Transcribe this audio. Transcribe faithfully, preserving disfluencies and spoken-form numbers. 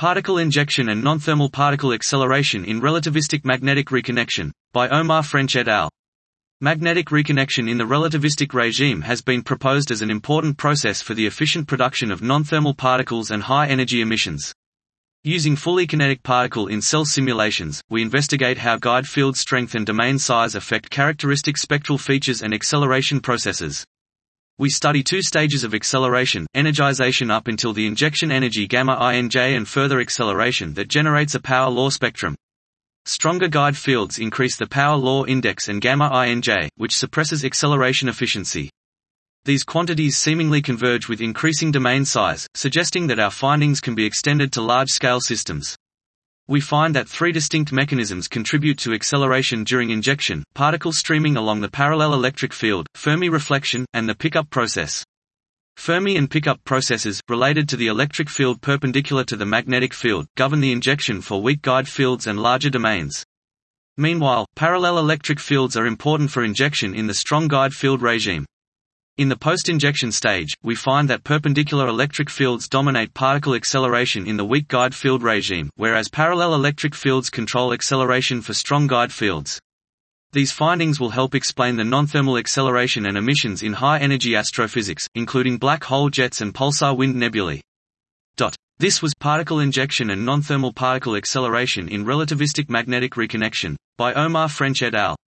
Particle Injection and Non-Thermal Particle Acceleration in Relativistic Magnetic Reconnection, by Omar French et al. Magnetic reconnection in the relativistic regime has been proposed as an important process for the efficient production of non-thermal particles and high-energy emissions. Using fully kinetic particle in cell simulations, we investigate how guide field strength and domain size affect characteristic spectral features and acceleration processes. We study two stages of acceleration, energization up until the injection energy gamma inj and further acceleration that generates a power law spectrum. Stronger guide fields increase the power law index and gamma inj, which suppresses acceleration efficiency. These quantities seemingly converge with increasing domain size, suggesting that our findings can be extended to large-scale systems. We find that three distinct mechanisms contribute to acceleration during injection: particle streaming along the parallel electric field, Fermi reflection, and the pickup process. Fermi and pickup processes, related to the electric field perpendicular to the magnetic field, govern the injection for weak guide fields and larger domains. Meanwhile, parallel electric fields are important for injection in the strong guide field regime. In the post-injection stage, we find that perpendicular electric fields dominate particle acceleration in the weak guide field regime, whereas parallel electric fields control acceleration for strong guide fields. These findings will help explain the non-thermal acceleration and emissions in high-energy astrophysics, including black hole jets and pulsar wind nebulae. This was Particle Injection and Non-Thermal Particle Acceleration in Relativistic Magnetic Reconnection, by Omar French et al.